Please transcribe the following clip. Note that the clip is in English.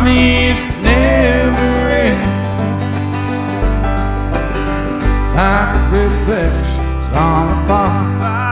promise never end, like reflections on a bar.